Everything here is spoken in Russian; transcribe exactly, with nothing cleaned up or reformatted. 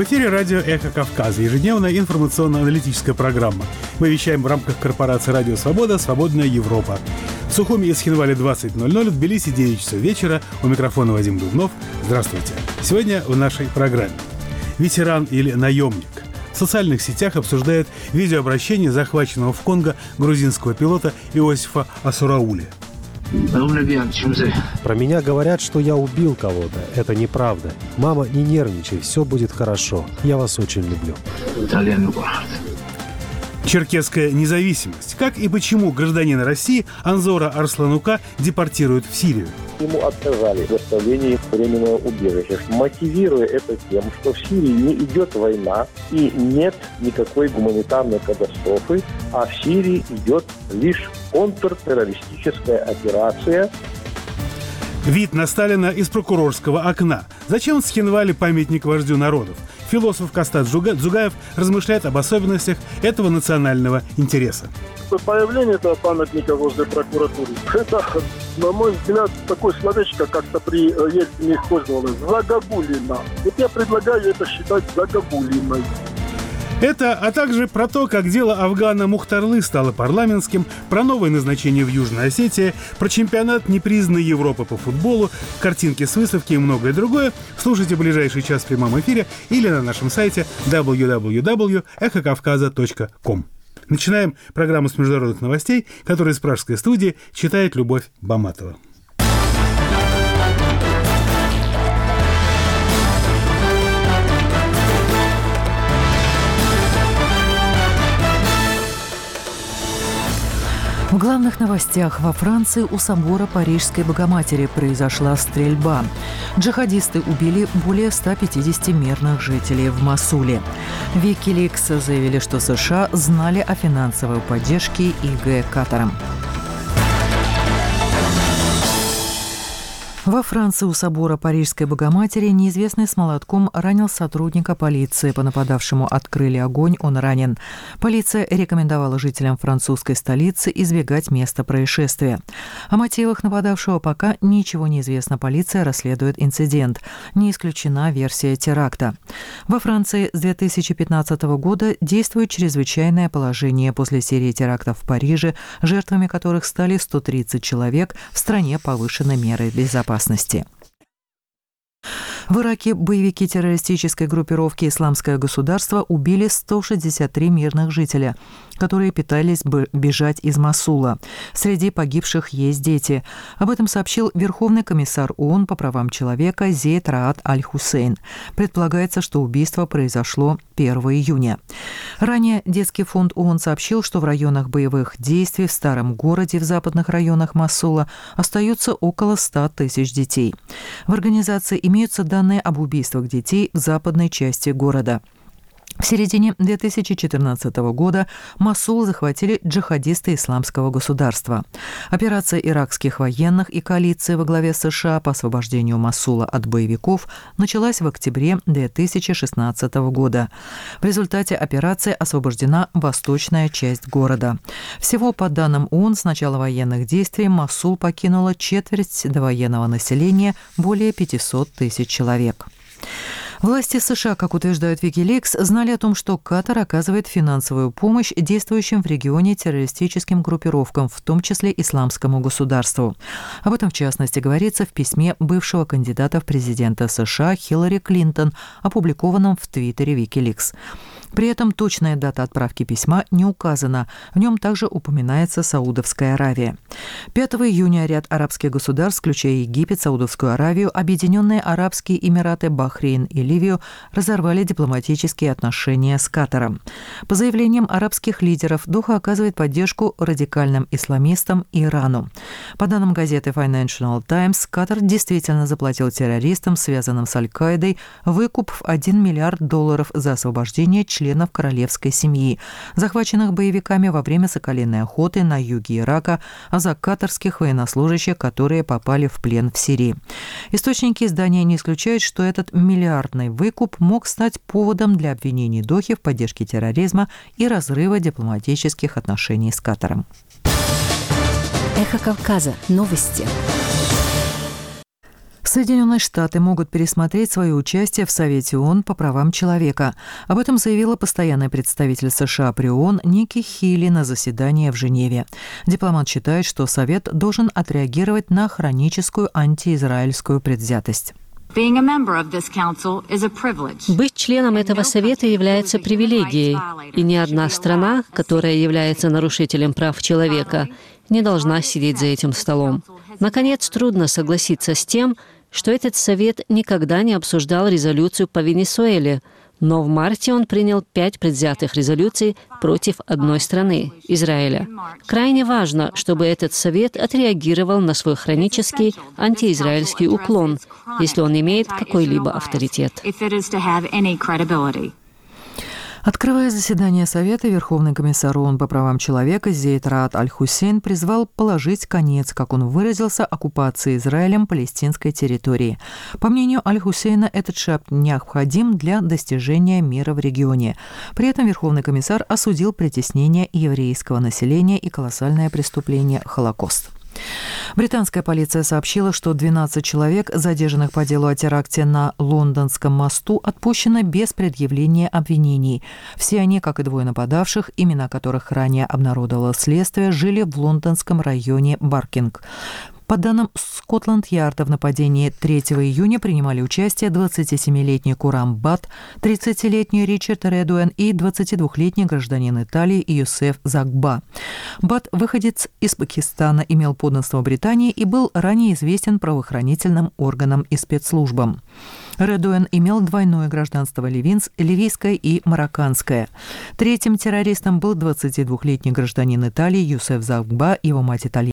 эфире радио «Эхо Кавказа», ежедневная информационно-аналитическая программа. Мы вещаем в рамках корпорации «Радио Свобода. Свободная Европа». В Сухуми и Схинвале двадцать ноль ноль, в Тбилиси девять часов вечера. У микрофона Вадим Дубнов. Здравствуйте. Сегодня в нашей программе ветеран или наемник. В социальных сетях обсуждают видеообращение захваченного в Конго грузинского пилота Иосифа Асураули. Про меня говорят, что я убил кого-то. Это неправда. Мама, не нервничай, все будет хорошо. Я вас очень люблю. Черкесская независимость. Как и почему гражданина России Анзора Арсланука депортируют в Сирию? Ему отказали в доставлении временного убежища, мотивируя это тем, что в Сирии не идет война и нет никакой гуманитарной катастрофы, а в Сирии идет лишь контртеррористическая операция. Вид на Сталина из прокурорского окна. Зачем в Схинвале памятник вождю народов? Философ Кастат Дзугаев размышляет об особенностях этого национального интереса. Появление этого памятника возле прокуратуры, это, на мой взгляд, такое словечко как-то при Ельцине использовалось. Загогулина. Вот я предлагаю это считать загогулиной. Это, а также про то, как дело Афгана Мухтарлы стало парламентским, про новое назначение в Южной Осетии, про чемпионат непризнанной Европы по футболу, картинки с выставки и многое другое слушайте в ближайший час в прямом эфире или на нашем сайте дабл ю дабл ю дабл ю точка эхо кавказа точка ком. Начинаем программу с международных новостей, которую из пражской студии читает Любовь Баматова. В главных новостях: во Франции у собора Парижской Богоматери произошла стрельба. Джихадисты убили более ста пятидесяти мирных жителей в Мосуле. Викиликс заявили, что США знали о финансовой поддержке ИГ Катаром. Во Франции у собора Парижской Богоматери неизвестный с молотком ранил сотрудника полиции. По нападавшему открыли огонь, он ранен. Полиция рекомендовала жителям французской столицы избегать места происшествия. О мотивах нападавшего пока ничего не известно. Полиция расследует инцидент. Не исключена версия теракта. Во Франции с две тысячи пятнадцатого года действует чрезвычайное положение после серии терактов в Париже, жертвами которых стали сто тридцать человек. В стране повышены меры безопасности. В Ираке боевики террористической группировки «Исламское государство» убили сто шестьдесят три мирных жителя, которые пытались бы бежать из Мосула. Среди погибших есть дети. Об этом сообщил Верховный комиссар ООН по правам человека Зейд Раад Аль-Хусейн. Предполагается, что убийство произошло первого июня. Ранее Детский фонд ООН сообщил, что в районах боевых действий в Старом городе в западных районах Мосула остаются около ста тысяч детей. В организации имеются данные об убийствах детей в западной части города. В середине две тысячи четырнадцатого года Мосул захватили джихадисты Исламского государства. Операция иракских военных и коалиции во главе США по освобождению Мосула от боевиков началась в октябре две тысячи шестнадцатого года. В результате операции освобождена восточная часть города. Всего, по данным ООН, с начала военных действий Мосул покинула четверть довоенного населения, более пятьсот тысяч человек. Власти США, как утверждают Викиликс, знали о том, что Катар оказывает финансовую помощь действующим в регионе террористическим группировкам, в том числе Исламскому государству. Об этом, в частности, говорится в письме бывшего кандидата в президенты США Хиллари Клинтон, опубликованном в Твиттере Викиликс. При этом точная дата отправки письма не указана. В нем также упоминается Саудовская Аравия. пятого июня ряд арабских государств, включая Египет, Саудовскую Аравию, Объединенные Арабские Эмираты, Бахрейн и Ливию, разорвали дипломатические отношения с Катаром. По заявлениям арабских лидеров, Доха оказывает поддержку радикальным исламистам и Ирану. По данным газеты Financial Times, Катар действительно заплатил террористам, связанным с Аль-Каидой, выкуп в один миллиард долларов за освобождение членов королевской семьи, захваченных боевиками во время соколиной охоты на юге Ирака, а за катарских военнослужащих, которые попали в плен в Сирии. Источники издания не исключают, что этот миллиардный выкуп мог стать поводом для обвинений Дохи в поддержке терроризма и разрыва дипломатических отношений с Катаром. Эхо Кавказа. Новости. Соединенные Штаты могут пересмотреть свое участие в Совете ООН по правам человека. Об этом заявила постоянный представитель США при ООН Ники Хейли на заседании в Женеве. Дипломат считает, что Совет должен отреагировать на хроническую антиизраильскую предвзятость. Быть членом этого совета является привилегией, и ни одна страна, которая является нарушителем прав человека, не должна сидеть за этим столом. Наконец, трудно согласиться с тем, что этот совет никогда не обсуждал резолюцию по Венесуэле, но в марте он принял пять предвзятых резолюций против одной страны – Израиля. Крайне важно, чтобы этот совет отреагировал на свой хронический антиизраильский уклон, если он имеет какой-либо авторитет. Открывая заседание Совета, Верховный комиссар ООН по правам человека Зейд Раад Аль-Хусейн призвал положить конец, как он выразился, оккупации Израилем палестинской территории. По мнению Аль-Хусейна, этот шаг необходим для достижения мира в регионе. При этом Верховный комиссар осудил притеснение еврейского населения и колоссальное преступление Холокост. Британская полиция сообщила, что двенадцать человек, задержанных по делу о теракте на Лондонском мосту, отпущено без предъявления обвинений. Все они, как и двое нападавших, имена которых ранее обнародовало следствие, жили в лондонском районе Баркинг. По данным Скотланд-Ярда, в нападении третьего июня принимали участие двадцатисемилетний Курам Бат, тридцатилетний Ричард Редуэн и двадцатидвухлетний гражданин Италии Юсеф Загба. Бат, выходец из Пакистана, имел подданство Британии и был ранее известен правоохранительным органам и спецслужбам. Редуэн имел двойное гражданство ливинс, ливийское и марокканское. Третьим террористом был двадцатидвухлетний гражданин Италии Юсеф Загба, его мать итальянка.